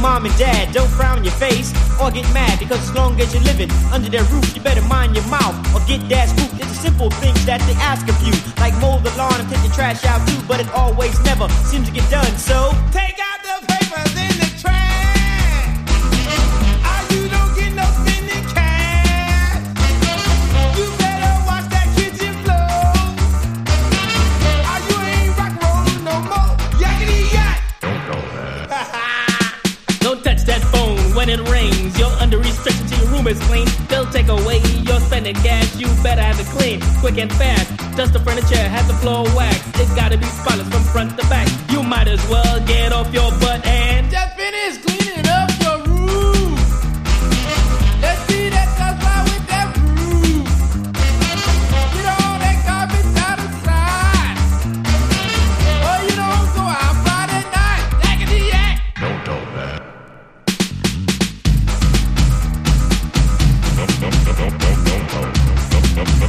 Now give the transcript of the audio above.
mom and dad, don't frown your face or get mad, because as long as you're living under their roof, you better mind your mouth or get that scoop. It's the simple things that they ask of you, like mow the lawn and take the trash out too, but it always never seems to get done. So take out the papers in the trash. You don't get no spending cash. You better watch that kitchen floor. You ain't rock rollin' no more. Yakety yak. Don't go there. Don't touch that phone when it rings. You're under restriction till your room is clean. They'll take away your spending gas. You better have it clean, quick and fast. Dust the furniture, have the floor waxed. It gotta be spotless from front to back. You might as well get off your butt and just finish.